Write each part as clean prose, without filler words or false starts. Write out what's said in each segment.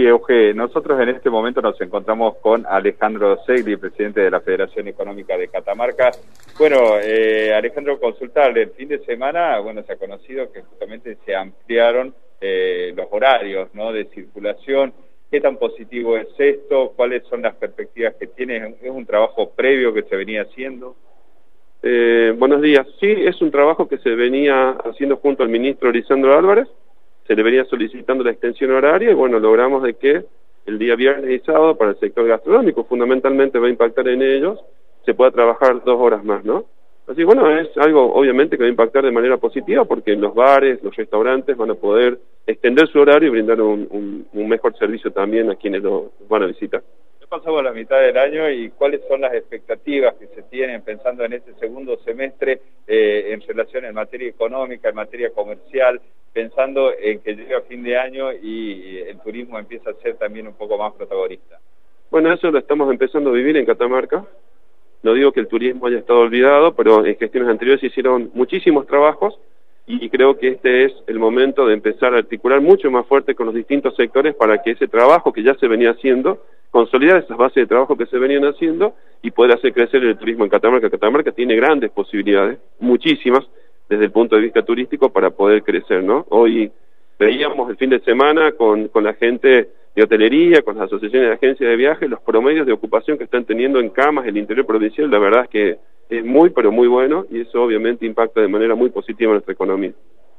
Euge, nosotros en este momento nos encontramos con Alejandro Segri, presidente de la Federación Económica de Catamarca. Bueno, Alejandro, consultarle, el fin de semana, bueno, se ha conocido que justamente se ampliaron los horarios, ¿no?, de circulación. ¿Qué tan positivo es esto? ¿Cuáles son las perspectivas que tiene? ¿Es un trabajo previo que se venía haciendo? Buenos días. Sí, es un trabajo que se venía haciendo junto al ministro Lisandro Álvarez. Se le venía solicitando la extensión horaria y bueno, logramos de que el día viernes y sábado para el sector gastronómico, fundamentalmente va a impactar en ellos, se pueda trabajar 2 horas más, ¿no? Así bueno, es algo obviamente que va a impactar de manera positiva porque los bares, los restaurantes van a poder extender su horario y brindar un mejor servicio también a quienes lo van a visitar. Pasamos la mitad del año y cuáles son las expectativas que se tienen pensando en este segundo semestre en relación en materia económica, en materia comercial, pensando en que llega fin de año y el turismo empieza a ser también un poco más protagonista. Bueno, eso lo estamos empezando a vivir en Catamarca. No digo que el turismo haya estado olvidado, pero en gestiones anteriores se hicieron muchísimos trabajos y creo que este es el momento de empezar a articular mucho más fuerte con los distintos sectores para que ese trabajo que ya se venía haciendo, consolidar esas bases de trabajo que se venían haciendo y poder hacer crecer el turismo en Catamarca. Catamarca tiene grandes posibilidades, muchísimas, desde el punto de vista turístico para poder crecer, ¿no? Hoy veíamos el fin de semana con la gente de hotelería, con las asociaciones de agencias de viajes, los promedios de ocupación que están teniendo en camas el interior provincial, la verdad es que es muy, pero muy bueno y eso obviamente impacta de manera muy positiva en nuestra economía.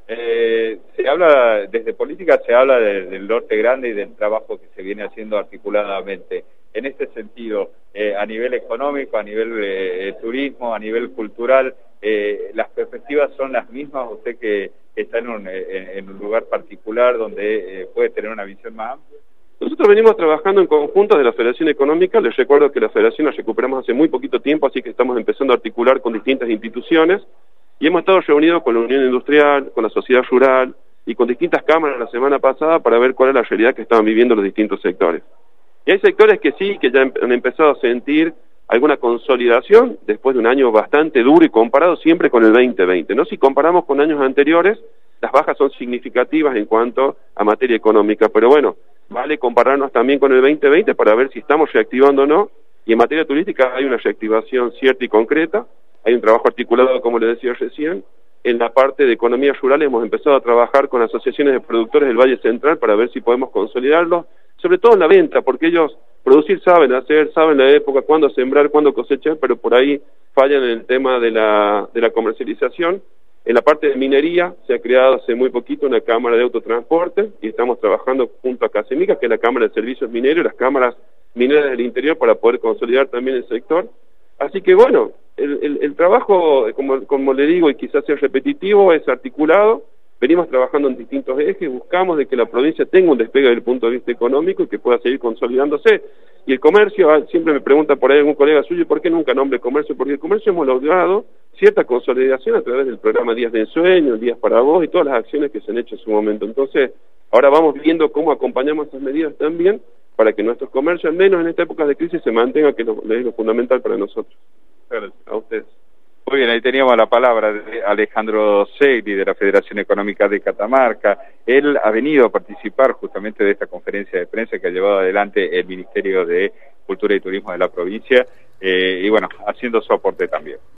Se habla, desde política se habla del norte grande y del trabajo que se viene haciendo articuladamente. En este sentido, a nivel económico, a nivel turismo, a nivel cultural, ¿las perspectivas son las mismas? Usted que está en un lugar particular donde puede tener una visión más amplia. Nosotros venimos trabajando en conjunto de la Federación Económica. Les recuerdo que la Federación la recuperamos hace muy poquito tiempo, así que estamos empezando a articular con distintas instituciones. Y hemos estado reunidos con la Unión Industrial, con la Sociedad Rural y con distintas cámaras la semana pasada para ver cuál es la realidad que estaban viviendo los distintos sectores. Y hay sectores que sí, que ya han empezado a sentir alguna consolidación después de un año bastante duro y comparado siempre con el 2020, ¿no? Si comparamos con años anteriores, las bajas son significativas en cuanto a materia económica, pero bueno, vale compararnos también con el 2020 para ver si estamos reactivando o no, y en materia turística hay una reactivación cierta y concreta. Hay un trabajo articulado, como le decía recién. En la parte de economía rural hemos empezado a trabajar con asociaciones de productores del Valle Central para ver si podemos consolidarlos, sobre todo en la venta, porque ellos producir saben hacer, saben la época, cuándo sembrar, cuándo cosechar, pero por ahí fallan en el tema de la comercialización. En la parte de minería se ha creado hace muy poquito una cámara de autotransporte y estamos trabajando junto a Casemica, que es la Cámara de Servicios Mineros, las cámaras mineras del interior para poder consolidar también el sector. Así que bueno, el trabajo, como le digo, y quizás sea repetitivo, es articulado. Venimos trabajando en distintos ejes, buscamos de que la provincia tenga un despegue desde el punto de vista económico y que pueda seguir consolidándose. Y el comercio, siempre me pregunta por ahí algún colega suyo, ¿por qué nunca nombre comercio? Porque el comercio hemos logrado cierta consolidación a través del programa Días de Ensueño, Días para Vos y todas las acciones que se han hecho en su momento. Entonces, ahora vamos viendo cómo acompañamos esas medidas también para que nuestros comercios, al menos en esta época de crisis, se mantengan, que es lo fundamental para nosotros. Gracias a ustedes. Muy bien, ahí teníamos la palabra de Alejandro Segri, de la Federación Económica de Catamarca. Él ha venido a participar justamente de esta conferencia de prensa que ha llevado adelante el Ministerio de Cultura y Turismo de la provincia, y bueno, haciendo su aporte también.